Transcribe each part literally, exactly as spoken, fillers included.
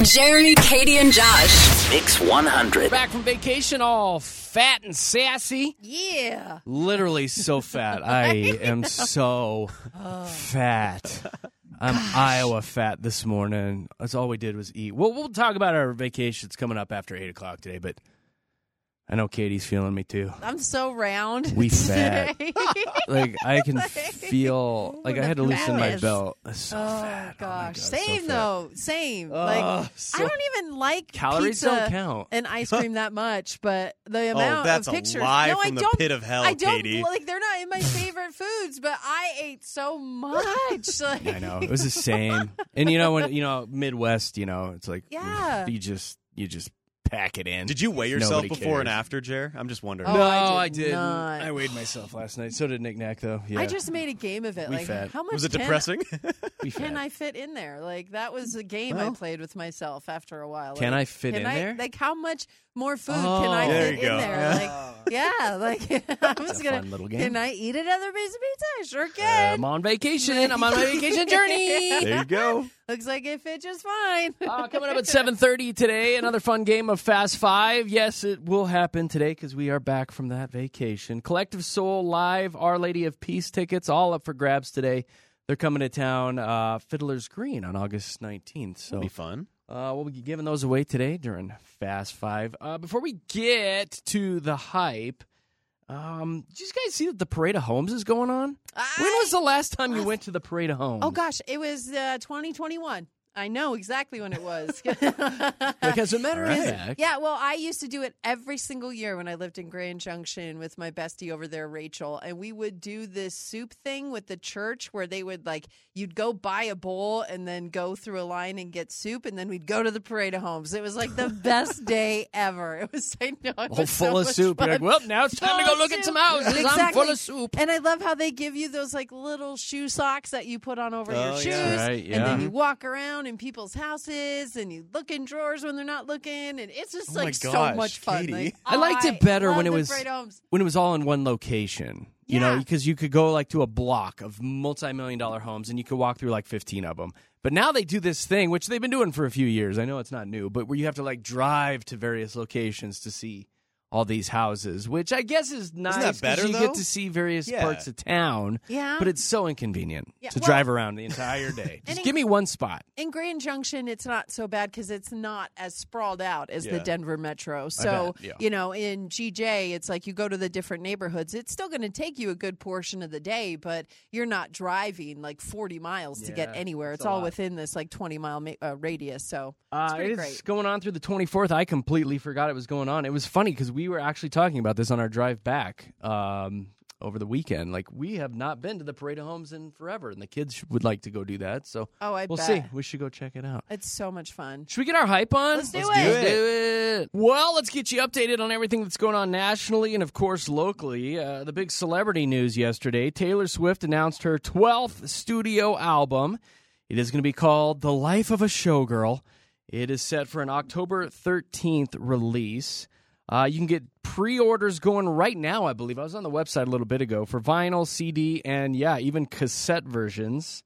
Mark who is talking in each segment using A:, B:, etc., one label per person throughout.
A: Jeremy, Katie, and Josh.
B: Mix one hundred.
C: Back from vacation, all fat and sassy.
D: Yeah.
C: Literally so fat. I am so fat. I'm
D: Gosh.
C: Iowa fat this morning. That's all we did was eat. Well, we'll talk about our vacations coming up after eight o'clock today, but I know Katie's feeling me too.
D: I'm so round.
C: We fat.
D: today.
C: Like, I can feel, like, I had to loosen my
D: Fatness.
C: belt. I'm so
D: Oh,
C: fat.
D: gosh.
C: Oh, my God, so
D: Same,
C: fat.
D: though. Same.
C: Oh,
D: like,
C: so-
D: I don't even like
C: Calories
D: pizza
C: don't count.
D: and ice cream that much, but the amount
E: Oh, that's
D: of
E: a
D: pictures.
E: lie
D: no, I
E: from the
D: don't,
E: pit of hell,
D: I don't,
E: Katie.
D: like, they're not in my favorite foods, but I ate so much. Like,
C: I know. It was the same. And, you know, when, you know, Midwest, you know, it's like,
D: Yeah.
C: you just, you just pack it in.
E: Did you weigh yourself
C: Nobody
E: before and
C: cares.
E: after, Jer? I'm just wondering.
D: Oh,
C: No,
D: I
C: I,
D: did
C: didn't.
D: not.
C: I weighed myself last night. So did Nick Nack, though. Yeah.
D: I just made a game of it.
C: We
D: like,
C: fat.
D: how much
E: Was it
D: can,
E: depressing?
C: We
D: can
C: fat.
D: I fit in there? Like, that was a game I
C: Well,
D: played with myself after a while.
C: Can
D: like,
C: I fit
D: can
C: in
D: I,
C: there?
D: Like, how much more food
C: Oh.
D: can I
E: There
D: fit
E: you go.
D: in there?
E: Yeah.
D: Like, yeah, like, I was
C: a
D: gonna.
C: fun little game.
D: Can I eat another piece of pizza? I sure can.
C: I'm on vacation. I'm on my vacation journey.
E: There you go.
D: Looks like it fit just fine.
C: Uh, coming up at seven thirty today, another fun game of Fast Five. Yes, it will happen today because we are back from that vacation. Collective Soul Live, Our Lady of Peace tickets, all up for grabs today. They're coming to town, uh, Fiddler's Green on August nineteenth. So
E: That'll be fun.
C: Uh, we'll be giving those away today during Fast Five. Uh, before we get to the hype, um, did you guys see that the Parade of Homes is going on? When was the last time you went to the Parade of Homes?
D: Oh gosh, it was uh, twenty twenty-one. I know exactly when it was.
C: Like, as a matter of
E: Right.
C: fact.
D: Yeah, well, I used to do it every single year when I lived in Grand Junction with my bestie over there, Rachel. And we would do this soup thing with the church where they would, like, you'd go buy a bowl and then go through a line and get soup. And then we'd go to the Parade of Homes. It was like the best day ever. It was, I know, it
C: All
D: was so
C: full of
D: much
C: soup. You're like,
D: fun.
C: well, now it's time to go
D: Full of
C: look at
D: soup.
C: some houses. I'm
D: Exactly.
C: full of soup.
D: And I love how they give you those, like, little shoe socks that you put on over
E: Oh,
D: your shoes.
E: yeah.
C: Right,
D: And then
C: yeah.
D: you walk around in people's houses and you look in drawers when they're not looking. And it's just
E: Oh my
D: like so
E: gosh,
D: much fun.
E: Katie.
D: Like,
C: I liked it better
D: love
C: when it
D: the
C: was
D: Parade of Homes.
C: when it was all in one location. You know,
D: Yeah.
C: because you could go like to a block of multi-million dollar homes and you could walk through like fifteen of them. But now they do this thing, which they've been doing for a few years. I know it's not new, but where you have to like drive to various locations to see all these houses, which I guess is nice.
E: that
C: 'cause
E: better,
C: you
E: though?
C: get to see various
E: Yeah.
C: parts of town.
D: Yeah.
C: But it's so inconvenient
D: Yeah,
C: to
D: well-
C: drive around the entire day. Just
D: And
C: give
D: it-
C: me one spot.
D: In Grand Junction, it's not so bad because it's not as sprawled out as the
E: Yeah.
D: Denver Metro. So,
C: bet, yeah.
D: you know, in G J, it's like you go to the different neighborhoods. It's still going to take you a good portion of the day, but you're not driving like forty miles to get
C: Yeah,
D: anywhere.
C: it's
D: It's
C: a
D: all
C: lot.
D: within this like twenty mile ma- uh, radius. So it's
C: Uh,
D: pretty
C: it's
D: great.
C: going on through the twenty-fourth. I completely forgot it was going on. It was funny because we were actually talking about this on our drive back um, over the weekend. Like, we have not been to the Parade of Homes in forever, and the kids would like to go do that. So
D: Oh, I
C: we'll
D: bet.
C: see. We should go check it out.
D: It's so much fun.
C: Should we get our hype on?
D: Let's do
E: Let's
D: it.
E: do
C: Let's
E: it.
C: do it. Well, let's get you updated on everything that's going on nationally and, of course, locally. Uh, the big celebrity news yesterday, Taylor Swift announced her twelfth studio album. It is going to be called The Life of a Showgirl. It is set for an October thirteenth release. Uh, you can get pre-orders going right now, I believe. I was on the website a little bit ago for vinyl, C D, and, yeah, even cassette versions.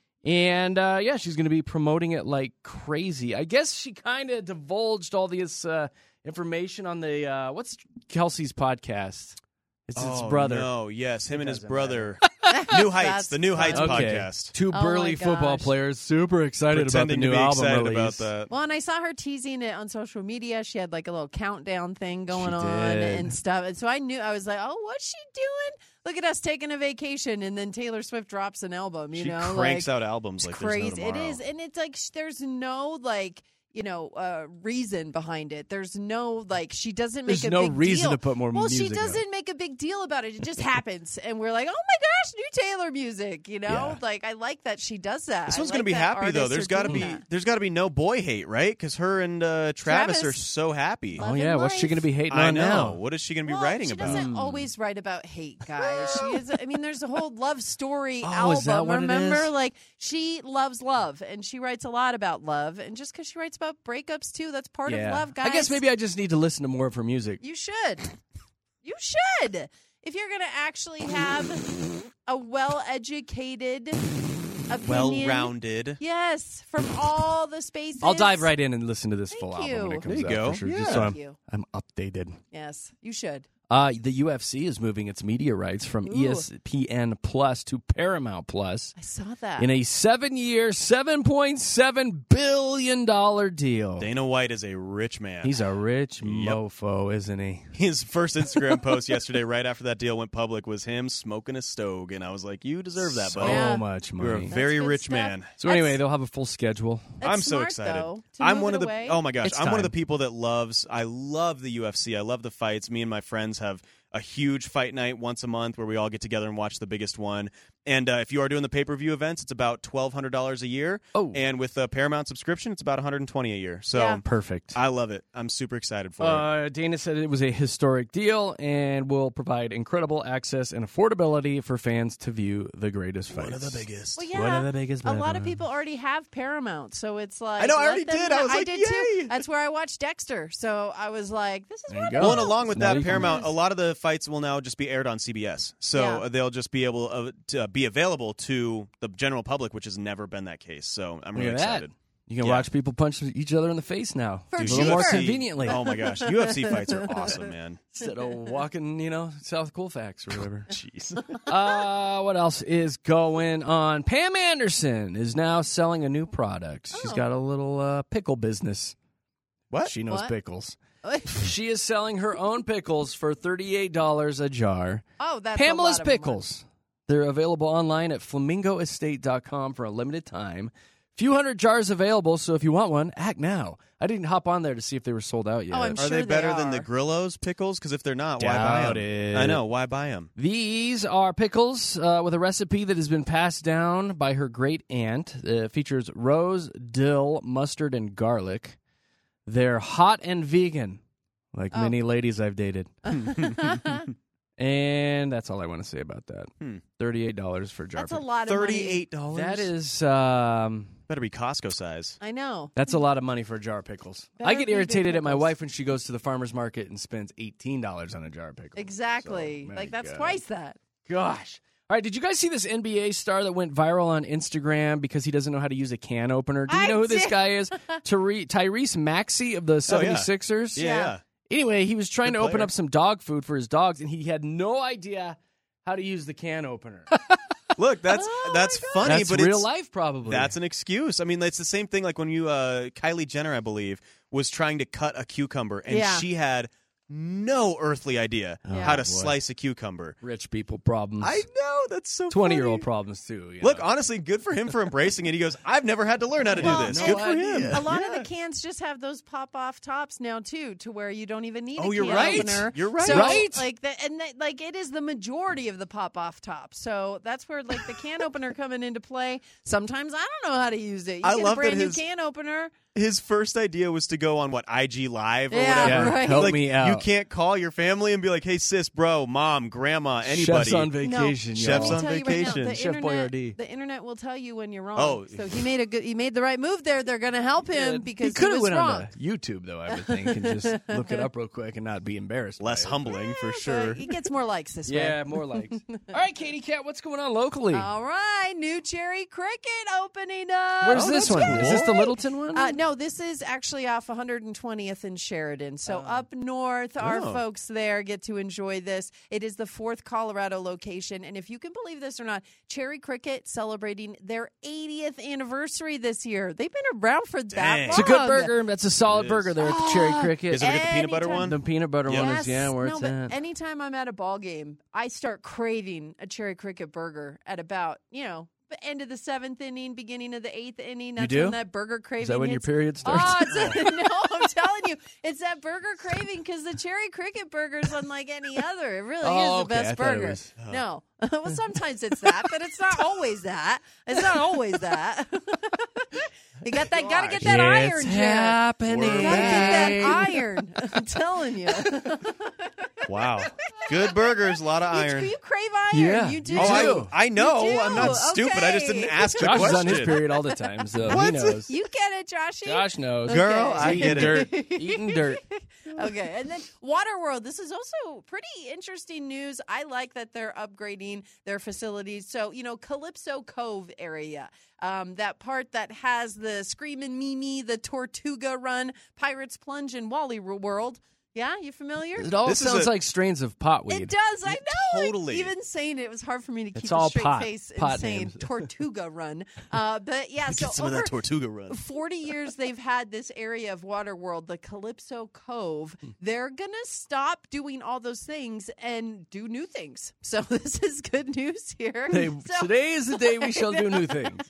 C: And, uh, yeah, she's going to be promoting it like crazy. I guess she kind of divulged all this uh, information on the, uh, what's Kelsey's podcast? It's his
E: Oh,
C: brother.
E: No, yes, him and his
C: doesn't
E: brother. New Heights,
D: That's
E: the New Heights
D: funny.
C: Okay.
E: podcast.
C: Two
D: Oh,
C: burly
D: my
C: football
D: gosh.
C: players, super excited
E: Pretending
C: about the new
E: to be
C: album
E: excited
C: release.
E: about that.
D: Well, and I saw her teasing it on social media. She had like a little countdown thing going
C: She
D: on
C: did.
D: and stuff. And so I knew, I was like, oh, what's she doing? Look at us taking a vacation. And then Taylor Swift drops an album, you
E: She
D: know?
E: cranks
D: like,
E: out albums
D: it's
E: like there's no
D: crazy. It
E: tomorrow.
D: is. And it's like, sh- there's no like, you know, uh, reason behind it. There's no, like, she doesn't make
C: There's
D: a
C: no
D: big
C: reason
D: deal.
C: to put more
D: well,
C: music
D: she doesn't
C: out.
D: make a big deal about it. It just happens. And we're like, oh my gosh, new Taylor music, you know?
C: Yeah.
D: Like, I like that she does that.
E: This
D: I
E: one's
D: like
E: gonna be
D: that
E: happy though.
D: artists
E: There's
D: are
E: got to
D: doing
E: be
D: that.
E: there's got to be no boy hate, right? Because her and uh, Travis,
D: Travis.
E: are so happy.
D: Love
C: Oh,
D: and
C: yeah. What's she
D: life.
C: going to be hating
E: I
C: on
E: know.
C: now?
E: What is she going to be
D: Well,
E: writing
D: she
E: about?
D: doesn't always write about hate, guys. She is. I mean, there's a whole love story
C: Oh,
D: album.
C: is that what it
D: remember,
C: is?
D: like she loves love, and she writes a lot about love. And just because she writes about breakups too, that's part
C: Yeah.
D: of love, guys.
C: I guess maybe I just need to listen to more of her music.
D: you should. You should. If you're going to actually have a well-educated opinion.
E: well-rounded.
D: Yes, from all the spaces.
C: I'll dive right in and listen to this full
D: Thank
C: album when
D: you.
C: it comes
E: There you
C: out
E: go.
C: for sure.
E: Yeah.
C: Just so
D: Thank
C: I'm,
D: you.
C: I'm updated.
D: Yes, you should.
C: Uh, the U F C is moving its media rights from
D: Ooh.
C: E S P N Plus to Paramount Plus
D: I saw that.
C: in a seven-year, seven point seven billion dollars deal.
E: Dana White is a rich man.
C: He's a rich
E: Yep.
C: mofo, isn't he?
E: His first Instagram post yesterday, right after that deal went public, was him smoking a stogie, and I was like, "You deserve that,
C: So
E: buddy.
D: Yeah.
C: much
E: You're a
C: money.
E: very
D: good
E: rich
D: stuff.
E: man."
C: So anyway,
D: That's-
C: they'll have a full schedule.
D: That's
E: I'm so
D: smart,
E: excited.
D: though, to
E: I'm
D: move
E: one
D: it
E: of the
D: away.
E: oh my gosh,
C: It's
E: I'm one of
C: time.
E: the people that loves. I love the U F C. I love the fights. Me and my friends have a huge fight night once a month where we all get together and watch the biggest one. And uh, if you are doing the pay-per-view events, it's about twelve hundred dollars a year.
C: Oh.
E: And with the Paramount subscription, it's about one hundred twenty dollars a year. So
D: Yeah.
C: Perfect.
E: I love it. I'm super excited for it.
C: Uh, Dana said it was a historic deal and will provide incredible access and affordability for fans to view the greatest fights.
E: One of the biggest.
D: Well,
C: One
D: yeah,
C: of the biggest
D: a lot of
C: Paramount.
D: people already have Paramount, so it's like
E: I know, I
D: let
E: already
D: them-
E: did. I was like,
D: did
E: yay.
D: too. That's where I watched Dexter, so I was like, "This is
C: There you
D: wonderful."
C: go.
E: Well, and along with
C: Now
E: that,
C: you can
E: Paramount, a
D: use-
E: lot of the fights will now just be aired on C B S. So
D: Yeah.
E: they'll just be able uh, to be available to the general public, which has never been that case. So I'm
C: Look
E: really
C: at that.
E: excited.
C: You can
E: Yeah.
C: watch people punch each other in the face now.
D: For
C: a
E: Dude,
C: little more
E: U F C
C: conveniently.
E: Oh my gosh, U F C fights are awesome, man.
C: Instead of walking, you know, South Colfax or whatever.
E: Jeez.
C: uh, what else is going on? Pam Anderson is now selling a new product. She's
D: Oh.
C: got a little uh, pickle business.
E: What?
C: She knows
D: What?
C: pickles. She is selling her own pickles for thirty-eight dollars a jar.
D: Oh, that's
C: Pamela's
D: a lot of
C: Pickles. They're available online at flamingo estate dot com for a limited time. Few hundred jars available, so if you want one, act now. I didn't hop on there to see if they were sold out yet.
D: Oh, I'm
E: Are
D: sure
E: they
D: they
E: better than the
D: are.
E: Grillo's pickles? Because if they're not, why buy
C: Doubt
E: them?
C: it.
E: I know. Why buy them?
C: These are pickles uh, with a recipe that has been passed down by her great aunt. Uh, features rose, dill, mustard, and garlic. They're hot and vegan, like
D: Oh.
C: many ladies I've dated. And that's all I want to say about that.
E: Hmm.
C: thirty-eight dollars for a jar.
D: That's a
C: pickle.
D: lot of money.
E: Thirty-eight dollars.
C: That is, um,
E: better be Costco size.
D: I know.
C: that's a lot of money for a jar of pickles.
D: Better
C: I get
D: be good
C: irritated at my
D: pickles.
C: wife when she goes to the farmer's market and spends eighteen dollars on a jar of pickles.
D: Exactly.
C: So, my
D: like that's
C: God.
D: twice that.
C: Gosh. All right, did you guys see this N B A star that went viral on Instagram because he doesn't know how to use a can opener? Do you
D: I
C: know who this
D: did.
C: guy is? Tyre- Tyrese Maxey of the seventy-sixers?
E: Yeah.
D: Yeah.
E: yeah.
C: Anyway, he was trying
E: Good
C: to open
E: player.
C: up some dog food for his dogs, and he had no idea how to use the can opener.
E: Look, that's
D: Oh,
E: that's
D: my God.
E: funny,
C: That's
E: but
C: real
E: it's,
C: life, probably.
E: That's an excuse. I mean, it's the same thing like when you, uh, Kylie Jenner, I believe, was trying to cut a cucumber, and
D: Yeah.
E: she had no earthly idea
D: Yeah.
E: how to
C: Oh, boy.
E: slice a cucumber.
C: Rich people problems.
E: I know, that's so
C: twenty-year-old
E: funny.
C: problems, too. you
E: Look,
C: know.
E: honestly, good for him for embracing it. He goes, I've never had to learn how to
D: Well,
E: do this.
D: no
E: Good for him.
C: idea.
D: A lot
E: Yeah.
D: of the cans just have those pop-off tops now too, to where you don't even need
E: Oh,
D: a
E: you're
D: can
E: right.
D: opener.
E: You're right.
D: So,
C: Right.
D: Like that, and that, like it is the majority of the pop-off top. So that's where like the can opener coming into play. Sometimes I don't know how to use it. You
E: I
D: get
E: love
D: a brand
E: that
D: new
E: his-
D: can opener.
E: His first idea was to go on, what, I G Live or
D: Yeah,
E: whatever.
C: Yeah,
D: right.
C: help
E: Like,
C: me out.
E: you can't call your family and be like, hey, sis, bro, mom, grandma, anybody.
C: Chef's on vacation,
D: No,
E: Chef's
C: y'all.
D: let me
E: on
D: tell you right now,
E: vacation.
D: the
C: Chef
D: internet,
C: Boyardee.
D: the internet will tell you when you're wrong.
E: Oh.
D: So he made a good, he made the right move there. They're going to help him because
C: he could have
D: was
C: went
D: wrong.
C: on to YouTube, though, I would think, and just look it up real quick and not be embarrassed.
E: Less
C: by it.
E: humbling, for
D: Yeah,
E: sure.
D: but He gets more likes this
C: Yeah,
D: way.
C: more likes. All right, Katie Cat, what's going on locally?
D: All right, new Cherry Cricket opening up.
C: Where's
E: Oh,
C: this
E: that's
C: one? Is this the
E: cool.
C: Littleton one?
D: Uh, no, this is actually off one hundred twentieth in Sheridan. So up north, our
E: Oh.
D: folks there get to enjoy this. It is the fourth Colorado location. And if you can believe this or not, Cherry Cricket celebrating their eightieth anniversary this year. They've been around for that
E: Dang.
D: long.
C: It's a good burger. That's a solid
E: It is.
C: burger there at the Cherry Cricket.
E: Is it get the peanut butter
D: Anytime-
E: one?
C: The peanut butter one is, yeah, where
D: no,
C: it's
D: but
C: at.
D: anytime I'm at a ball game, I start craving a Cherry Cricket burger at about, you know, the end of the seventh inning, beginning of the eighth inning. That's
C: do?
D: when that burger craving
C: Is that when your
D: hits.
C: period starts?
D: Oh, it's a, no, I'm telling you, it's that burger craving because the Cherry Cricket burger is unlike any other. It really
C: Oh,
D: is the
C: okay.
D: best
C: I thought it
D: burger.
C: was-
D: No, well, sometimes it's that, but it's not always that. It's not always that. You got that. Got to get that iron,
C: It's
D: Jared.
C: happening.
D: You gotta get that iron. I'm telling you.
E: Wow. Good burgers, a lot of
D: You,
E: iron.
D: you crave iron.
C: Yeah,
D: you do.
C: you
E: Oh,
C: do.
E: I, I know.
D: You do.
E: I'm not stupid. I just
D: Okay.
E: didn't ask the
C: Josh is
E: question.
C: on his period all the time, so he
E: What?
C: knows.
D: You get it, Joshy.
C: Josh knows.
E: Girl,
D: Okay.
E: I
C: Eating
E: get it.
C: dirt. Eating dirt.
D: Okay, and then Waterworld. This is also pretty interesting news. I like that they're upgrading their facilities. So, you know, Calypso Cove area, um, that part that has the Screamin' Mimi, the Tortuga Run, Pirates Plunge, and Wally World. Yeah, you familiar?
C: It all
E: This is
C: sounds
E: a-
C: like strains of potweed.
D: It does. I know. Like,
E: totally.
D: even saying it, it was hard for me to
C: It's
D: keep
C: all
D: a straight
C: pot-
D: face and
C: pot
D: saying
C: names.
D: Tortuga Run. Uh, but yeah, so
E: Get some of
D: over
E: that Tortuga run.
D: forty years they've had this area of Waterworld, the Calypso Cove.
C: Hmm.
D: They're going to stop doing all those things and do new things. So this is good news here.
C: Hey,
D: So-
C: today is the day we shall do new things.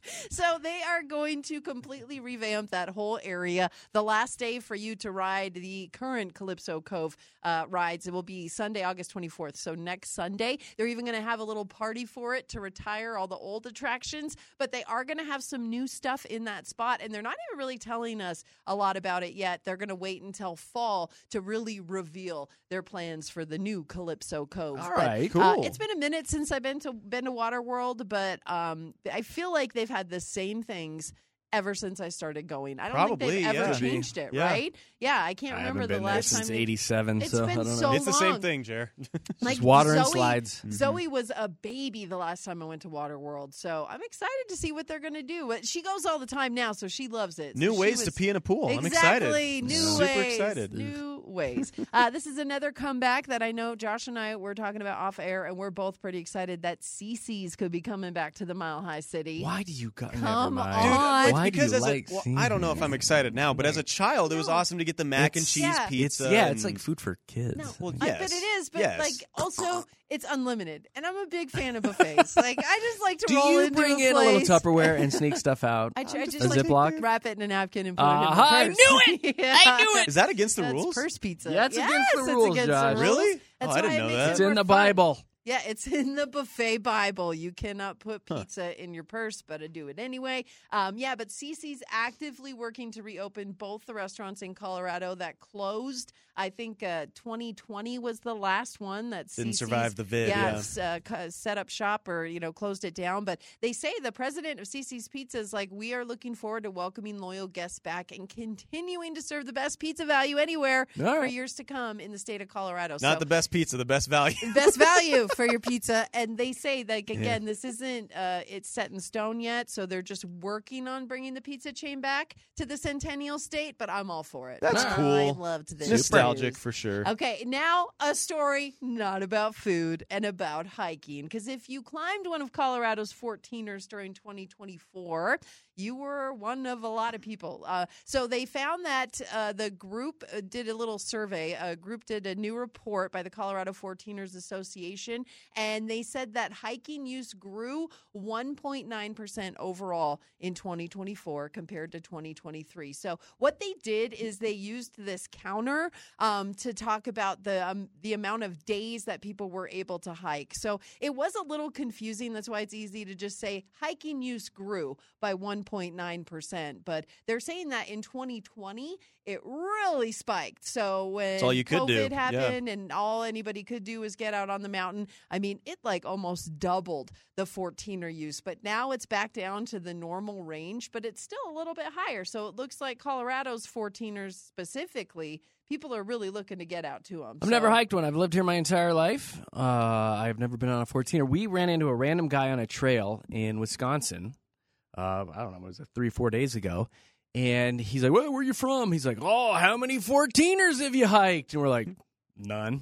D: So they are going to completely revamp that whole area. The last day for you to ride the current Calypso Cove uh, rides, it will be Sunday, August twenty-fourth. So next Sunday, they're even going to have a little party for it to retire all the old attractions. But they are going to have some new stuff in that spot. And they're not even really telling us a lot about it yet. They're going to wait until fall to really reveal their plans for the new Calypso Cove.
C: All
D: But,
C: right,
D: uh,
C: cool.
D: it's been a minute since I've been to been to Waterworld, but um, I feel like they've had the same things ever since I started going. I don't think
E: Probably,
D: they've ever
E: yeah.
D: changed it,
E: Yeah.
D: right? Yeah, I can't
C: I
D: remember
C: haven't
D: the
C: been there
D: last
C: since
D: time.
C: eighty-seven,
D: It's
C: so
D: been
C: I don't know.
D: so
E: It's the same
D: long.
E: thing, Jer.
D: Like
C: water and
D: Zoe,
C: slides.
D: Zoe was a baby the last time I went to Waterworld, so I'm excited to see what they're going to do. But she goes all the time now, so she loves it. So
E: New
D: she
E: ways to
D: was-
E: pee in a pool. I'm excited.
D: Exactly, new
E: Super
D: ways.
E: excited.
D: New ways. Uh, this is another comeback that I know Josh and I were talking about off air, and we're both pretty excited that Cece's could be coming back to the Mile High City.
C: Why do you got? Never
D: Come
C: mind.
D: on.
E: Dude,
C: Why
E: because
C: do you
E: as
C: like
E: a, well,
C: seeing
E: I don't know if
C: it?
E: I'm excited now, but as a child, it was
D: No.
E: awesome to get the mac and
C: It's-
E: cheese
D: Yeah.
C: It's,
E: pizza.
C: yeah, it's
E: and-
C: like food for kids.
D: No,
E: Well,
D: I-
E: yes.
D: but it is. But
E: Yes.
D: like, also, it's unlimited, and I'm a big fan of buffets. Like, I just like to
C: Do
D: roll
C: you
D: into
C: bring
D: a
C: in a little
D: place.
C: Tupperware and sneak stuff out?
D: I, tr- I just
C: a
D: like
C: Ziploc?
D: to wrap it in a napkin and put it
C: Uh-huh,
D: in my
C: I
D: purse.
C: knew it!
D: Yeah.
C: I knew it!
E: Is that against the
D: That's
E: rules?
D: purse pizza.
C: Yeah, it's
D: yes,
C: against the
D: it's
C: rules,
D: against
C: Josh.
D: the
E: Really?
D: rules. That's
E: Oh, I didn't
D: why it
E: know
D: makes
E: that.
D: it
C: It's in
D: more
C: the
D: fun.
C: Bible.
D: Yeah, it's in the buffet Bible. You cannot put pizza in your purse, but I do it anyway. Um, yeah, but Cece's actively working to reopen both the restaurants in Colorado that closed. I think uh, twenty twenty was the last one that
E: Didn't
D: Cece's,
E: survive the vid, yeah.
D: s- uh, c- set up shop or you know closed it down. But they say the president of Cece's Pizza is like, we are looking forward to welcoming loyal guests back and continuing to serve the best pizza value anywhere
C: All
D: for
C: right.
D: years to come in the state of Colorado.
E: Not
D: so,
E: the best pizza, the best value.
D: best value for your pizza. And they say like again, this isn't uh, it's set in stone yet, so they're just working on bringing the pizza chain back to the Centennial State. But I'm all for it.
E: That's
D: I
E: cool.
D: loved this.
E: Nostalgic
D: news.
E: for sure.
D: Okay, now a story not about food and about hiking. Because if you climbed one of Colorado's fourteeners during twenty twenty-four, you were one of a lot of people. Uh, so they found that uh, the group uh, did a little survey. A group did a new report by the Colorado fourteeners Association, and they said that hiking use grew one point nine percent overall in twenty twenty-four compared to twenty twenty-three. So what they did is they used this counter um, to talk about the um, the amount of days that people were able to hike. So it was a little confusing. That's why it's easy to just say hiking use grew by one point nine percent. But they're saying that in twenty twenty, it really spiked. So when
E: That's all you could do.
D: COVID
E: Yeah.
D: happened and all anybody could do was get out on the mountain, I mean, it like almost doubled the fourteener use. But now it's back down to the normal range, but it's still a little bit higher. So it looks like Colorado's fourteeners specifically, people are really looking to get out to them.
C: I've never hiked one. I've lived here my entire life. Uh, I've never been on a fourteener. We ran into a random guy on a trail in Wisconsin. Uh, I don't know, what was it, three, four days ago. And he's like, well, where are you from? He's like, oh, how many fourteeners have you hiked? And we're like, none.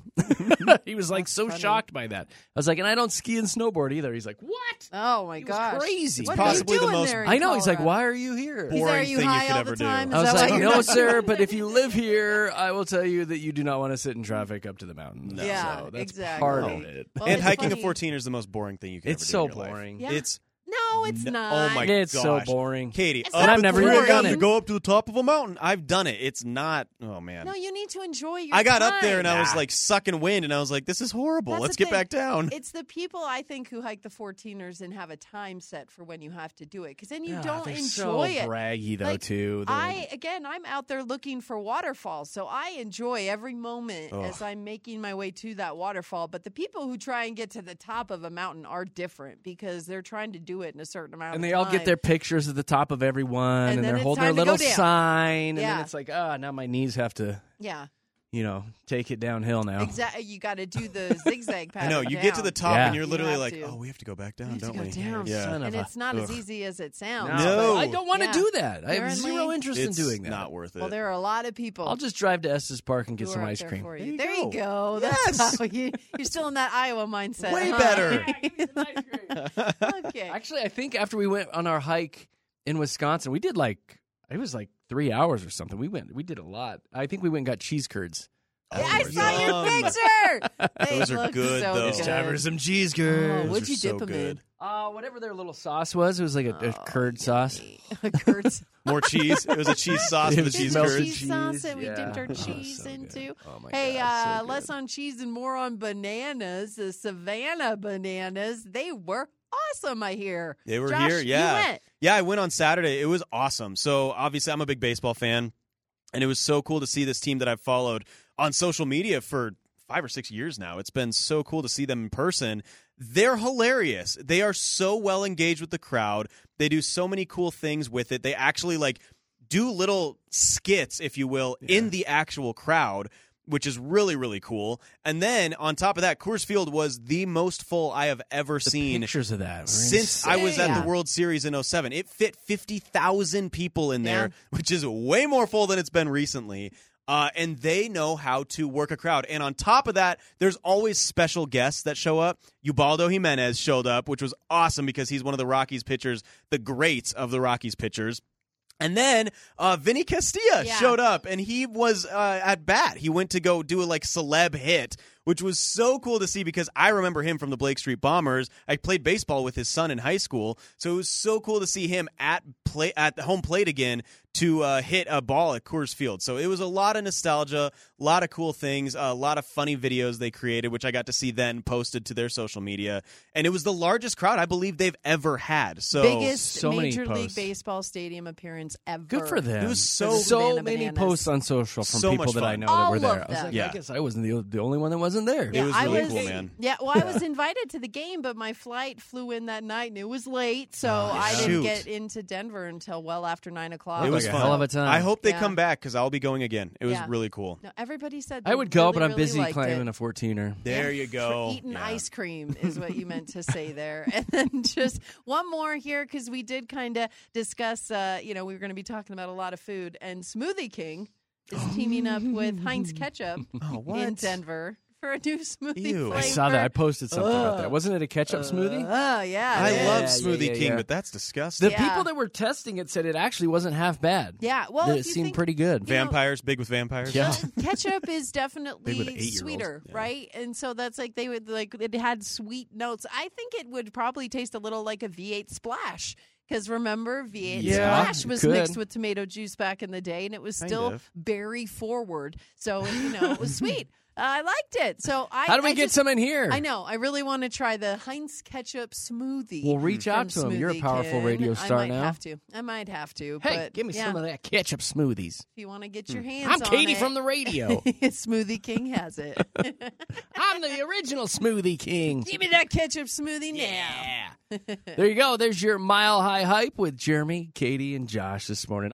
C: He was like
D: That's
C: so
D: funny.
C: shocked by that. I was like, and I don't ski and snowboard either. He's like, what?
D: Oh my
C: He was
D: gosh,
C: crazy.
D: What
E: Possibly
D: are
E: the
D: you doing
E: most-
D: there in
C: I know. He's like,
D: Colorado?
C: why are you here?
D: He's
E: boring
D: are you
E: thing you
D: high
E: could
D: all
E: ever
D: the
E: do.
D: time? Is
C: I was
D: that
C: like,
D: why you're
C: no,
D: not-
C: sir, but if you live here, I will tell you that you do not want to sit in traffic up to the mountains.
D: Yeah,
C: so that's
D: exactly.
C: part
E: No.
C: of it.
D: Well,
E: and
D: it's
E: hiking
D: funny.
E: a fourteener is the most boring thing you can
C: It's
E: ever do
C: so
E: in your life.
C: boring.
D: Yeah.
E: It's
D: No, it's
E: No-
D: not.
E: oh my
C: It's so
E: gosh.
C: boring.
E: Katie,
D: It's
E: up
D: not
C: I've
E: the
C: never
E: corner,
C: even done
E: you
C: it.
E: go up to the top of a mountain. I've done it. It's not. Oh man.
D: No, you need to enjoy your
E: I got
D: time.
E: up there and I was
C: Nah.
E: like sucking wind, and I was like, "This is horrible.
D: That's
E: Let's
D: the
E: get back
D: thing.
E: down."
D: It's the people, I think, who hike the fourteeners and have a time set for when you have to do it. Because then you
C: Yeah,
D: don't
C: they're
D: enjoy
C: so
D: it.
C: braggy though
D: Like,
C: too. They're
D: I
C: like-
D: again, I'm out there looking for waterfalls, so I enjoy every moment
E: Ugh.
D: as I'm making my way to that waterfall. But the people who try and get to the top of a mountain are different because they're trying to do it in a certain amount.
C: and
D: of
C: they all
D: time.
C: get their pictures at the top of everyone,
D: And
C: and,
D: then
C: they're
D: it's
C: holding their
D: time to go
C: little
D: down.
C: sign, and
D: Yeah.
C: then it's like, ah, now my knees have to.
D: yeah.
C: you know, take it downhill now.
D: Exactly. You got to do the zigzag
E: I
D: pattern.
E: know. You
D: down.
E: get to the top
C: Yeah.
E: and you're
D: You
E: literally
D: have
E: like,
D: to.
E: oh, we have to go back down,
D: You have to
E: don't
D: go
E: we?
D: down.
E: Yeah.
C: Son of
D: And
C: a-
D: it's not as
C: Ugh.
D: easy as it sounds.
E: No.
C: I don't want to
D: Yeah.
C: do that. I have
D: Apparently,
C: zero interest
E: It's
C: in doing that.
E: not worth it.
D: Well, there are a lot of people.
C: I'll just drive to Estes Park and get
D: who
C: some
D: are up
C: ice
D: there
C: cream.
D: for
E: There
D: you.
E: you
D: There you
E: go.
D: go. That's
E: Yes.
D: how you, you're still in that Iowa mindset.
E: Way
D: huh?
E: better.
D: Okay.
C: Actually, I think after we went on our hike in Wisconsin, we did like it was like three hours or something. We went, we did a lot. I think we went and got cheese curds.
D: Yeah, I
E: Oh,
D: saw your
E: yum.
D: picture. They
E: Those are
D: look
E: good,
D: so
E: though.
C: It's
D: good.
C: time for some cheese
D: Oh,
C: curds.
D: what'd you
E: Those are
D: dip
E: so
D: them in?
E: good.
C: Uh, whatever their little sauce was, it was like a, a
D: Oh,
C: curd sauce.
D: A curd sauce.
E: More cheese. It was a cheese sauce
C: It
E: with a
C: was
E: cheese
C: melted
E: curd.
D: cheese
C: cheese,
D: sauce that we
C: yeah.
D: dipped our
C: Oh,
D: cheese
C: so good.
D: into.
C: Oh my
D: Hey,
C: God,
D: uh,
C: so
D: less
C: good.
D: on cheese and more on bananas. The Savannah bananas. They were awesome, I hear.
E: They were
D: Josh,
E: here,
D: you
E: yeah.
D: went.
E: Yeah, I went on Saturday. It was awesome. So obviously, I'm a big baseball fan, and it was so cool to see this team that I've followed on social media for five or six years now. It's been so cool to see them in person. They're hilarious. They are so well engaged with the crowd. They do so many cool things with it. They actually like do little skits, if you will, in the actual crowd, which is really, really cool. And then on top of that, Coors Field was the most full I have ever
C: The
E: seen
C: pictures of that were
E: since I was
C: insane.
E: at
D: Yeah.
E: the World Series in oh seven. It fit fifty thousand people in there,
D: Yeah.
E: which is way more full than it's been recently. Uh, and they know how to work a crowd. And on top of that, there's always special guests that show up. Ubaldo Jimenez showed up, which was awesome because he's one of the Rockies pitchers, the greats of the Rockies pitchers. And then uh, Vinny Castilla
D: Yeah.
E: showed up, and he was uh, at bat. He went to go do a like celeb hit, which was so cool to see because I remember him from the Blake Street Bombers. I played baseball with his son in high school, so it was so cool to see him at play at the home plate again to uh, hit a ball at Coors Field. So it was a lot of nostalgia, a lot of cool things, a lot of funny videos they created, which I got to see then posted to their social media. And it was the largest crowd I believe they've ever had. So
D: Biggest
C: so many
D: Major League
C: posts.
D: Baseball stadium appearance ever.
C: Good for them.
E: It was so-
C: so
D: Savannah
C: many
D: Bananas.
C: posts on social from
E: So
C: people
E: much
C: that I
E: fun.
C: know that
D: All
C: were
D: of
C: there. I was
D: them.
C: like,
E: Yeah.
C: I guess I wasn't the the only one that wasn't there.
E: It was
D: I
E: really
D: was,
E: cool, man.
D: Yeah, well, I was invited to the game, but my flight flew in that night and it was late, so
C: Oh,
D: I didn't
E: shoot.
D: get into Denver until well after nine o'clock.
E: It
C: Looked
E: was
C: like a
E: fun.
C: hell of a time.
E: I hope they
D: Yeah.
E: come back because I'll be going again. It was
D: Yeah.
E: really cool.
D: No, everybody said
C: I
D: they
C: would go,
D: really,
C: but I'm
D: really
C: busy
D: liked
C: climbing
D: it.
C: a fourteener.
E: There you go.
D: For eating
E: Yeah.
D: ice cream is what you meant to say there. And then just one more here because we did kind of discuss, uh, you know, we were going to be talking about a lot of food. And Smoothie King is teaming up with Heinz Ketchup
E: Oh, what?
D: in Denver for a new smoothie
E: Ew.
D: flavor.
C: I saw that. I posted something about
D: Ugh.
C: that. Wasn't it a ketchup smoothie?
D: Oh, yeah.
E: I
D: it is.
E: love
C: Yeah,
E: Smoothie
C: yeah, yeah,
E: King,
C: yeah.
E: but that's disgusting.
C: The
D: Yeah.
C: people that were testing it said it actually wasn't half bad.
D: Yeah, well,
C: That
D: if
C: it
D: you
C: seemed
D: think-
C: pretty good.
D: you know-
E: Vampires, big with vampires.
C: Yeah.
D: Ketchup is
C: Big with
D: definitely
C: eight-year-olds.
D: sweeter,
E: Yeah.
D: right? And so that's like they would like it had sweet notes. I think it would probably taste a little like a V eight Splash. Because remember, V eight
C: Yeah,
D: Splash
C: it
D: was
C: could.
D: mixed with tomato juice back in the day, and it was
E: Kind
D: still
E: of.
D: berry forward. So you know, it was sweet. Uh, I liked it. So I
C: How do we
D: I
C: get
D: just-
C: some in here?
D: I know. I really want to try the Heinz ketchup smoothie.
C: Well, reach out
D: from
C: to him. You're a
D: Smoothie
C: powerful
D: King.
C: radio star
D: I might
C: now.
D: have to. I might have to.
C: Hey,
D: but
C: give me
D: yeah,
C: some of that ketchup smoothies.
D: if you want to get your hands
C: I'm
D: on
C: Katie
D: it.
C: from the radio.
D: Smoothie King has it.
C: I'm the original Smoothie King.
D: Give me that ketchup smoothie now.
C: Yeah. There you go. There's your Mile High Hype with Jeremy, Katie, and Josh this morning.